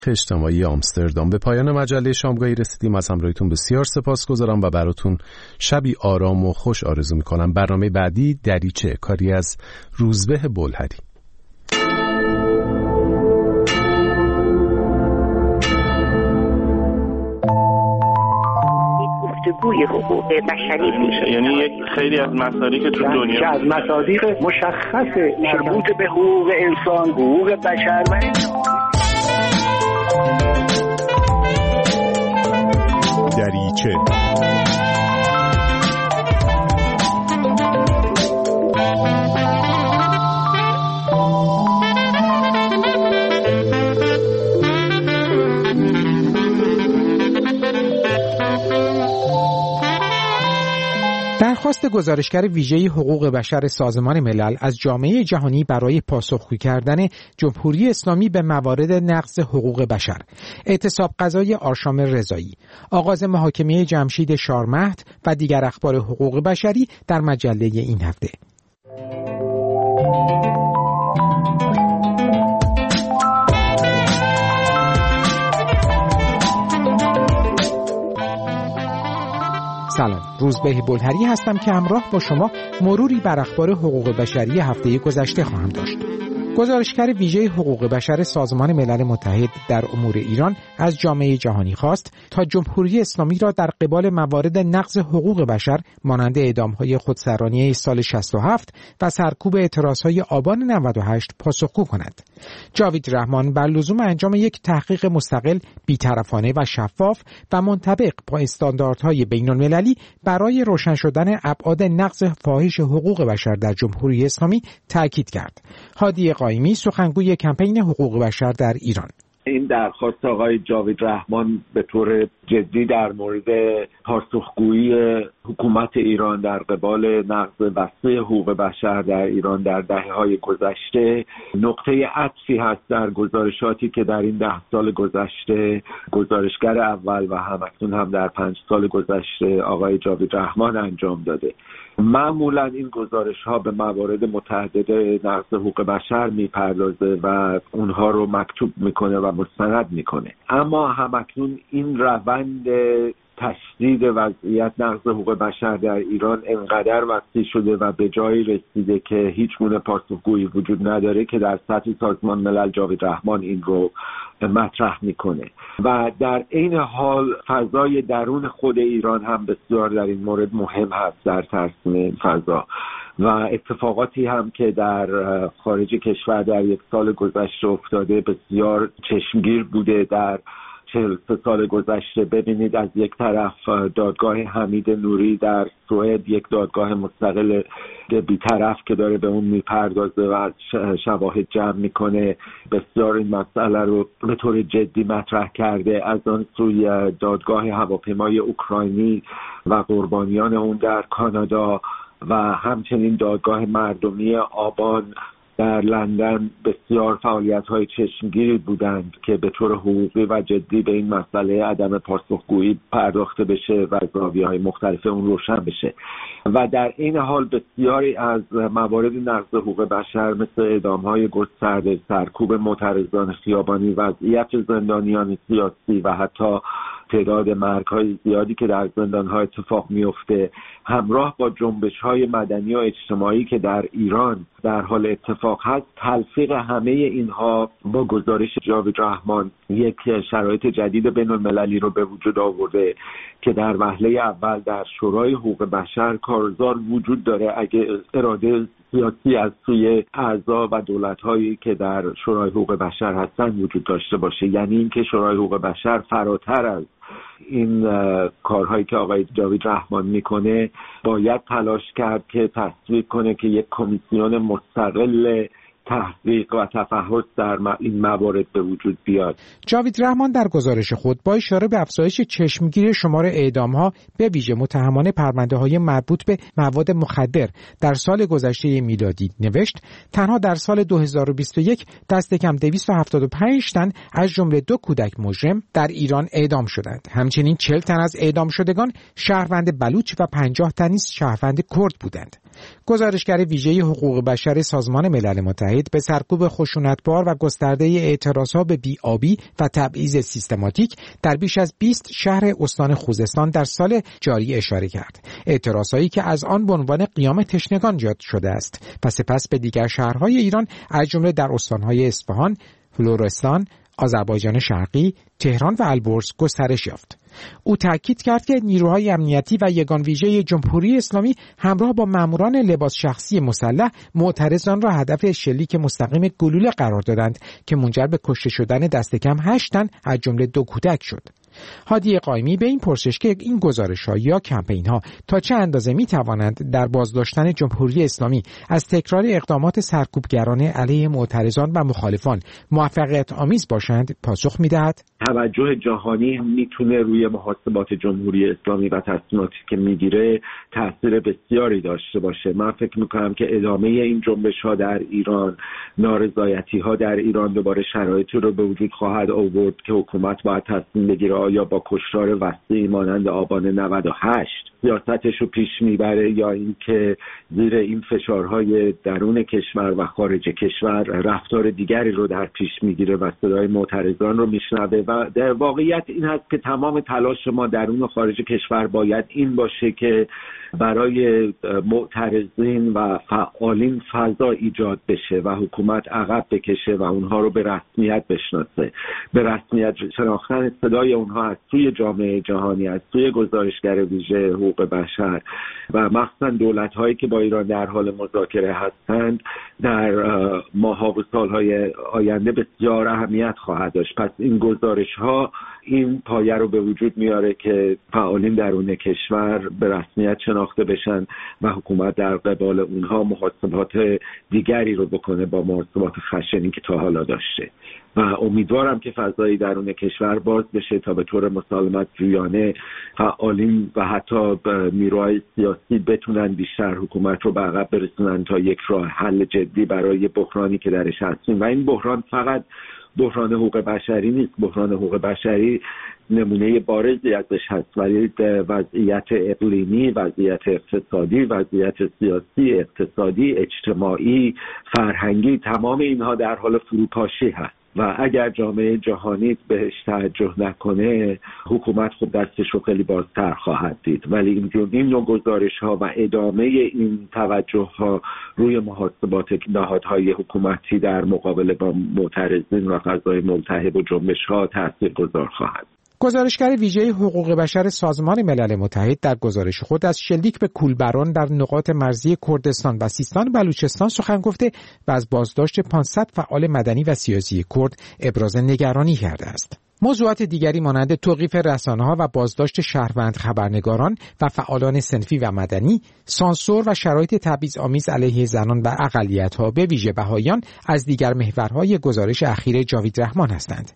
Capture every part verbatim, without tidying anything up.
اجتماعی آمستردام. به پایان مجله شامگاهی رسیدیم. از همراهیتون بسیار سپاسگزارم و براتون شبی آرام و خوش آرزو میکنم. برنامه بعدی دریچه، کاری از روزبه بلهری. گفتگوی حقوق بشری میشه، یعنی یک خیلی از مصادیق تو دنیا که از مصادیق مشخص مربوط به حقوق انسان، حقوق بشر و دریچه. درخواست گزارشگر ویژه حقوق بشر سازمان ملل از جامعه جهانی برای پاسخگو کردن جمهوری اسلامی به موارد نقض حقوق بشر، اعتصاب قضای آرشام رضایی، آغاز محاکمه جمشید شارمهد و دیگر اخبار حقوق بشری در مجله این هفته. سلام، روزبه بلهری هستم که همراه با شما مروری بر اخبار حقوق بشری هفته گذشته خواهم داشت. گزارشگر ویژه حقوق بشر سازمان ملل متحد در امور ایران از جامعه جهانی خواست تا جمهوری اسلامی را در قبال موارد نقض حقوق بشر مانند اعدام‌های خودسرانیه سال شصت و هفت و سرکوب اعتراض‌های آبان نود و هشت پاسخگو کند. جاوید رحمان بر لزوم انجام یک تحقیق مستقل، بی‌طرفانه و شفاف و منطبق با استانداردهای بین‌المللی برای روشن شدن ابعاد نقض فاحش حقوق بشر در جمهوری اسلامی تاکید کرد. هادی قائمی، سخنگوی کمپین حقوق بشر در ایران: این درخواست آقای جاوید رحمان به طور جدی در مورد پاسخگویی حکومت ایران در قبال نقض وسیع حقوق بشر در ایران در دهه‌های گذشته نقطه عطفی هست در گزارشاتی که در این ده سال گذشته گزارشگر اول و همکنون هم در پنج سال گذشته آقای جاوید رحمان انجام داده. معمولا این گزارش ها به موارد متعدد نقض حقوق بشر میپردازه و اونها رو مکتوب میکنه و مستند میکنه، اما همکنون این روند تشدید وضعیت نقض حقوق بشر در ایران انقدر وسیع شده و به جایی رسیده که هیچ گونه پاسخگویی وجود نداره که در سطح سازمان ملل جاوید رحمان این رو مطرح میکنه و در این حال فضای درون خود ایران هم بسیار در این مورد مهم هست در ترسیم این فضا و اتفاقاتی هم که در خارج کشور در یک سال گذشته افتاده بسیار چشمگیر بوده. در چهل سه سال گذشته ببینید از یک طرف دادگاه حمید نوری در سوئد، یک دادگاه مستقل بی‌طرف که داره به اون میپردازه و از شواهد جمع میکنه، بسیار این مسئله رو به طور جدی مطرح کرده. از آن سوی دادگاه هواپیمای اوکراینی و قربانیان اون در کانادا و همچنین دادگاه مردمی آبان در لندن بسیار فعالیت‌های چشمگیری بودند که به طور حقوقی و جدی به این مسئله عدم پاسخگویی پرداخته بشه و زاویه‌های مختلف اون روشن بشه و در این حال بسیاری از موارد نقض حقوق بشر مثل اعدام‌های گسترده، سرکوب معترضان خیابانی، وضعیت زندانیان سیاسی و حتی تعداد مرگ‌های زیادی که در زندان‌ها اتفاق میفته همراه با جنبش‌های مدنی و اجتماعی که در ایران در حال اتفاق هست، تلفیق همه اینها با گزارش جاوید رحمان یک شرایط جدید بین‌المللی رو به وجود آورده که در وهله اول در شورای حقوق بشر کارزار وجود داره اگه اراده سیاسی از سوی اعضا و دولت‌هایی که در شورای حقوق بشر هستن وجود داشته باشه، یعنی اینکه شورای حقوق بشر فراتر از این کارهایی که آقای جاوید رحمان میکنه باید تلاش کرد که تصویب کنه که یک کمیسیون مستقل تحقیق و تفحص در این موارد به وجود بیاد. جاوید رحمان در گزارش خود با اشاره به افزایش چشمگیر شمار اعدام‌ها به ویژه متهمان پرونده‌های مربوط به مواد مخدر در سال گذشته میلادی نوشت تنها در سال دو هزار و بیست و یک دست کم دویست و هفتاد و پنج تن از جمله دو کودک مجرم در ایران اعدام شدند. همچنین چهل تن از اعدام شدگان شهروند بلوچ و پنجاه تن نیز شهروند کرد بودند. گزارشگر ویژه حقوق بشر سازمان ملل متحد به سرکوب خشونتبار و گسترده اعتراضها به بی‌آبی و تبعیض سیستماتیک در بیش از بیست شهر استان خوزستان در سال جاری اشاره کرد. اعتراضهایی که از آن به عنوان قیام تشنگان یاد شده است و سپس به دیگر شهرهای ایران از جمله در استانهای اصفهان، لرستان، آذربایجان شرقی، تهران و البرز گسترش یافت. او تاکید کرد که نیروهای امنیتی و یگان ویژه جمهوری اسلامی همراه با ماموران لباس شخصی مسلح معترضان را هدف شلیک مستقیم گلوله قرار دادند که منجر به کشته شدن دست کم هشت تن از جمله دو کودک شد. هادی قائمی به این پرسش که این گزارش‌ها یا کمپین‌ها تا چه اندازه می‌توانند در بازداشتن جمهوری اسلامی از تکرار اقدامات سرکوبگرانه علیه معترضان و مخالفان موفقیت آمیز باشند پاسخ می‌دهد. توجه جهانی میتونه روی محاسبات جمهوری اسلامی و تصمیماتی که میگیره تاثیر بسیاری داشته باشه. من فکر میکنم که ادامه این جنبش‌ها در ایران، نارضایتی‌ها در ایران دوباره شرایطی رو به وجود خواهد آورد که حکومت باید تصمیم بگیره آیا با کشتار وسیعی مانند آبان نود و هشت سیاستش رو پیش میبره یا اینکه زیر این فشارهای درون کشور و خارج کشور رفتار دیگری رو در پیش میگیره و صدای معترضان رو میشنوه. و در واقعیت این هست که تمام تلاش ما درون و خارج کشور باید این باشه که برای معترضین و فعالین فضا ایجاد بشه و حکومت عقب بکشه و اونها رو به رسمیت بشناسه. به رسمیت شناختن صدای اونها از سوی جامعه جهانی، از سوی گزارشگر ویژه حقوق بشر و مخصوصا دولت‌هایی که با ایران در حال مذاکره هستند در ماه‌ها و سال‌های آینده بسیار اهمیت خواهد داشت. پس این گزارش‌ها این پایه رو به وجود میاره که فعالین درون کشور به رسمیت شناخته بشن و حکومت در قبال اونها محاسبات دیگری رو بکنه با محاسبات خشنی که تا حالا داشته. و امیدوارم که فضایی درون کشور باز بشه تا به طور مسالمت جویانه فعالین و حتی نیروهای سیاسی بتونن بیشتر حکومت رو به عقب برسونن تا یک راه حل جدی برای بحرانی که درش هستیم. و این بحران فقط بحران حقوق بشری نیست. بحران حقوق بشری نمونه بارزی ازش هست، ولی وضعیت اقلیمی، وضعیت اقتصادی، وضعیت سیاسی، اقتصادی، اجتماعی، فرهنگی، تمام اینها در حال فروپاشی هست و اگر جامعه جهانی بهش توجه نکنه حکومت خود دستش رو خیلی بازتر خواهد دید. ولی این این نوع گزارش ها و ادامه این توجه ها روی محاسبات نهادهای حکومتی در مقابله با معترضین و فضای ملتهب و جنبش ها تاثیرگذار خواهد. گزارشگر ویژه حقوق بشر سازمان ملل متحد در گزارش خود از شلیک به کولبران در نقاط مرزی کردستان و سیستان و بلوچستان سخن گفته و از بازداشت پانصد فعال مدنی و سیاسی کرد ابراز نگرانی کرده است. موضوعات دیگری مانند توقیف رسانه‌ها و بازداشت شهروند خبرنگاران و فعالان صنفی و مدنی، سانسور و شرایط تبعیض‌آمیز علیه زنان و اقلیت‌ها به ویژه بهائیان از دیگر محورهای گزارش اخیر جاوید رحمان هستند.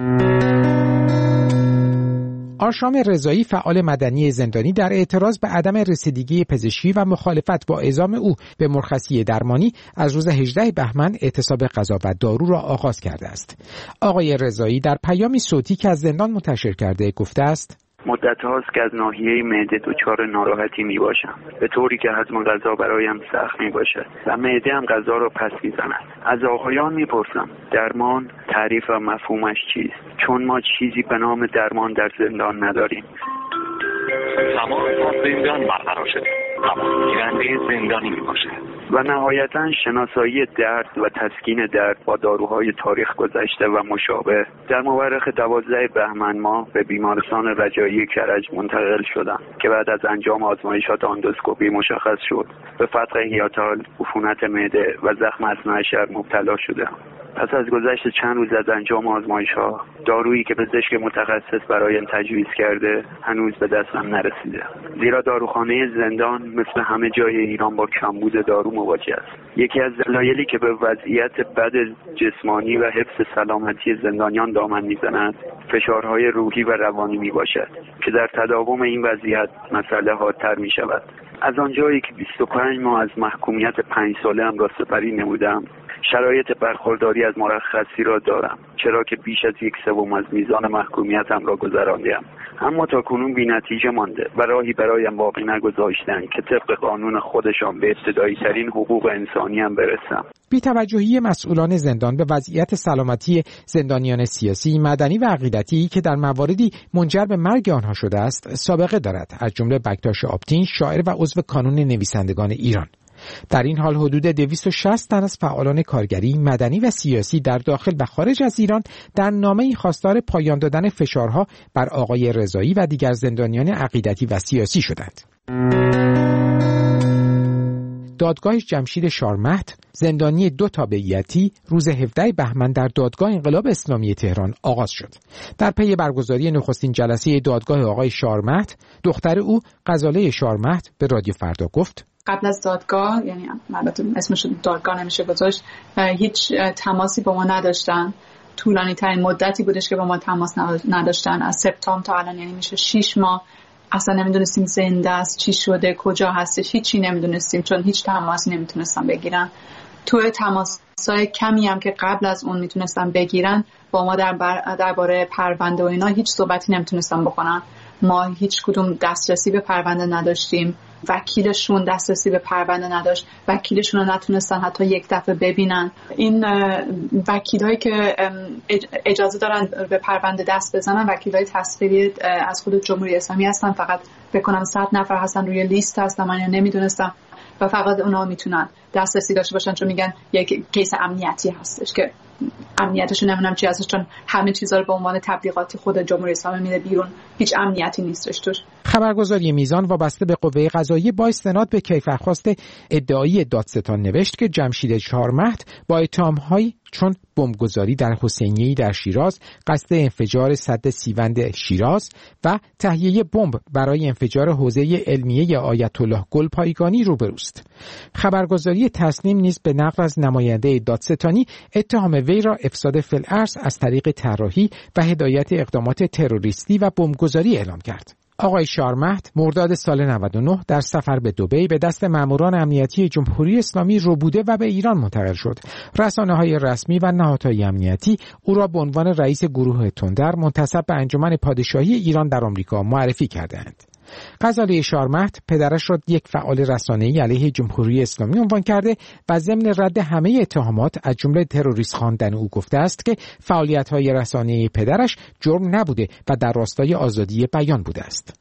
آرشام رضایی فعال مدنی زندانی در اعتراض به عدم رسیدگی پزشکی و مخالفت با اعزام او به مرخصی درمانی از روز هجدهم بهمن اعتصاب غذا و دارو را آغاز کرده است. آقای رضایی در پیامی صوتی که از زندان منتشر کرده گفته است: مدت هاست که از ناحیه معده دچار ناراحتی می باشم، به طوری که هضم غذا برایم سخت می باشد و معده هم غذا را پس می زند. از آقایان می پرسم درمان تعریف و مفهومش چیست؟ چون ما چیزی به نام درمان در زندان نداریم. تمام با زندان برقرار شده، تمام گیرنده زندانی می باشه. و نهایتاً شناسایی درد و تسکین درد با داروهای تاریخ گذشته و مشابه. در مورخ دوازده بهمن ماه به بیمارستان رجایی کرج منتقل شدم که بعد از انجام آزمایشات اندوسکوپی مشخص شد به فتق هیاتال، عفونت معده و زخم اثناء شهر مبتلا شدم. پس از گذشت چند روز از انجام آزمایش‌ها، دارویی که پزشک متخصص برایم تجویز کرده هنوز به دستم نرسیده. زیرا داروخانه زندان مثل همه جای ایران با کمبود دارو مواجه است. یکی از دلایلی که به وضعیت بد جسمانی و حفظ سلامتی زندانیان دامن می‌زند، فشارهای روحی و روانی میباشد که در تداوم این وضعیت مسئله حادتر می‌شود. از آنجایی که بیست و پنج ماه از محکومیت پنج ساله‌ام را سپری نمودم، شرایط برخورداری از مرخصی را دارم، چرا که بیش از یک سوم از میزان محکومیتم را گذراندم اما تا کنون بی‌نتیجه مانده و راهی برایم باقی نگذاشتن که طبق قانون خودشان به ابتدایی ترین حقوق انسانی هم برسم. بی‌توجهی مسئولان زندان به وضعیت سلامتی زندانیان سیاسی، مدنی و عقیدتی که در مواردی منجر به مرگ آنها شده است، سابقه دارد، از جمله بکتاش آپتین، شاعر و عضو کانون نویسندگان ایران. در این حال حدود دویست و شصت تن از فعالان کارگری، مدنی و سیاسی در داخل و خارج از ایران در نامه‌ای خواستار پایان دادن فشارها بر آقای رضایی و دیگر زندانیان عقیدتی و سیاسی شدند. دادگاه جمشید شارمهد، زندانی دو تابعیتی، روز هفدهم بهمن در دادگاه انقلاب اسلامی تهران آغاز شد. در پی برگزاری نخستین جلسه دادگاه آقای شارمهد، دختر او غزاله شارمهد به رادیو فردا گفت: قبل از دادگاه، یعنی البته اسمش دادگاه نمیشه گذاشت، هیچ تماسی با ما نداشتن. طولانی ترین مدتی بودش که با ما تماس نداشتن، از سپتامبر تا الان، یعنی میشه شش ماه. اصلا نمیدونستیم زنده است، چی شده، کجا هستش، هیچی نمیدونستیم، چون هیچ تماسی نمیتونستن بگیرن. تو تماسای کمی هم که قبل از اون میتونستن بگیرن، با ما در درباره پرونده و اینا هیچ صحبتی نمیتونستن بکنن. ما هیچ کدوم دسترسی به پرونده نداشتیم، وکیلشون دسترسی به پرونده نداشت، وکیلشون رو نتونستن حتی یک دفعه ببینن. این وکیلایی که اجازه دارن به پرونده دست بزنن وکیلای تصویری از خود جمهوری اسلامی هستن، فقط بکنم صد نفر هستن روی لیست هستن، من نمیدونستم، و فقط اونا میتونن دسترسی داشته باشن، چون میگن یک کیس امنیتی هستش که امنیتش نمیدونم چی هستش، چون همه چیزا رو به عنوان تبلیغاتی خود جمهوری اسلامی میده بیرون، هیچ امنیتی نیستش توش. خبرگزاری میزان وابسته به قوه قضاییه با استناد به کیفرخواست ادعایی دادستان نوشت که جمشید شارمهد با اتهام‌هایی چون بمبگذاری در حسینیه‌ای در شیراز، قصد انفجار سد سیوند شیراز و تهیه بمب برای انفجار حوزه علمیه آیت الله گلپایگانی روبروست. خبرگزاری تسنیم نیز به نقل از نماینده دادستانی اتهام وی را افساد فی‌الارض از طریق طراحی و هدایت اقدامات تروریستی و بمبگذاری اعلام کرد. آقای شارمهد مرداد سال نود و نه در سفر به دبی به دست ماموران امنیتی جمهوری اسلامی ربوده و به ایران منتقل شد. رسانه‌های رسمی و نهادهای امنیتی او را به عنوان رئیس گروه تندر منتسب به انجمن پادشاهی ایران در آمریکا معرفی کردند. غزاله شارمهد پدرش را یک فعال رسانه‌ای علیه جمهوری اسلامی عنوان کرده و ضمن رد همه اتهامات از جمله تروریست خواندن او گفته است که فعالیت‌های رسانه‌ای پدرش جرم نبوده و در راستای آزادی بیان بوده است.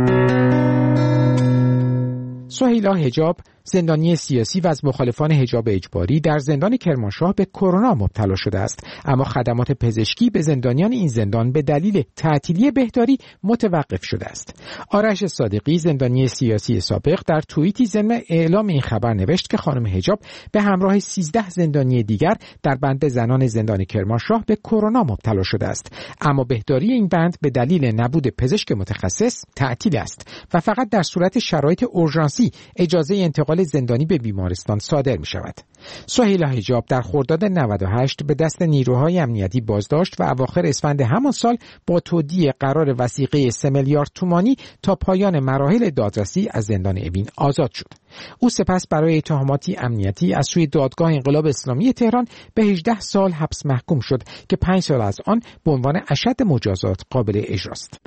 سهیلا حجاب، زندانی سیاسی و از مخالفان حجاب اجباری در زندان کرمانشاه به کرونا مبتلا شده است، اما خدمات پزشکی به زندانیان این زندان به دلیل تعطیلی بهداری متوقف شده است. آرش صادقی، زندانی سیاسی سابق، در توییتی ضمن اعلام این خبر نوشت که خانم حجاب به همراه سیزده زندانی دیگر در بند زنان زندان کرمانشاه به کرونا مبتلا شده است، اما بهداری این بند به دلیل نبود پزشک متخصص تعطیل است و فقط در صورت شرایط اورژانسی اجازه انتقال زندانی به بیمارستان صادر می شود. سهیلا حجاب در خرداد نود و هشت به دست نیروهای امنیتی بازداشت و اواخر اسفند همان سال با تودیع قرار وثیقه سه میلیارد تومانی تا پایان مراحل دادرسی از زندان اوین آزاد شد. او سپس برای اتهاماتی امنیتی از سوی دادگاه انقلاب اسلامی تهران به هجده سال حبس محکوم شد که پنج سال از آن به عنوان اشد مجازات قابل اجراست.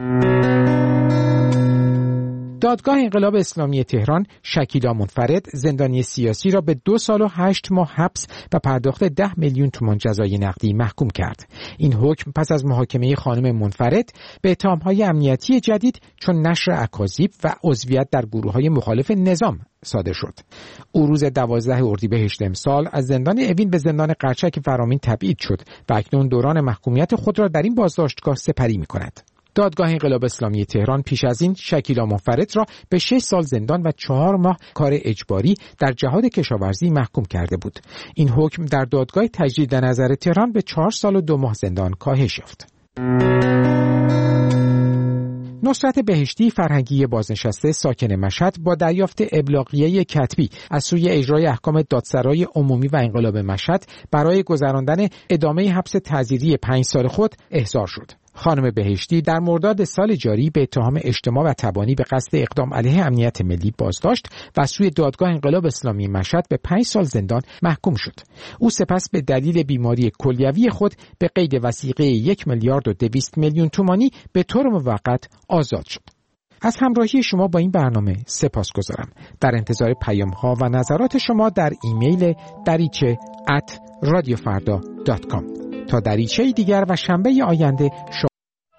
دادگاه انقلاب اسلامی تهران شکیلا منفرد، زندانی سیاسی را به دو سال و هشت ماه حبس و پرداخت ده میلیون تومان جزای نقدی محکوم کرد. این حکم پس از محاکمه خانم منفرد به اتهام‌های امنیتی جدید چون نشر اکاذیب و عضویت در گروه‌های مخالف نظام صادر شد. او روز دوازدهم اردیبهشت امسال از زندان اوین به زندان قرچک فرامین تبعید شد و اکنون دوران محکومیت خود را در این بازداشتگاه سپری می‌کند. دادگاه انقلاب اسلامی تهران پیش از این شکیلا منفرد را به شش سال زندان و چهار ماه کار اجباری در جهاد کشاورزی محکوم کرده بود. این حکم در دادگاه تجدید نظر تهران به چهار سال و دو ماه زندان کاهش یافت. نصرت بهشتی، فرهنگی بازنشسته ساکن مشهد، با دریافت ابلاغیه کتبی از سوی اجرای احکام دادسرای عمومی و انقلاب مشهد برای گذراندن ادامه حبس تعزیری پنج سال خود احضار شد. خانم بهشتی در مرداد سال جاری به اتهام اجتماع و تبانی به قصد اقدام علیه امنیت ملی بازداشت و از سوی دادگاه انقلاب اسلامی مشهد به پنج سال زندان محکوم شد. او سپس به دلیل بیماری کلیوی خود به قید وثیقه یک میلیارد و دویست میلیون تومانی به طور موقت آزاد شد. از همراهی شما با این برنامه سپاسگزارم. در انتظار پیام‌ها و نظرات شما در ایمیل دریچه ات رادیو فردا دات کام. تا دریچه دیگر و شنبه آینده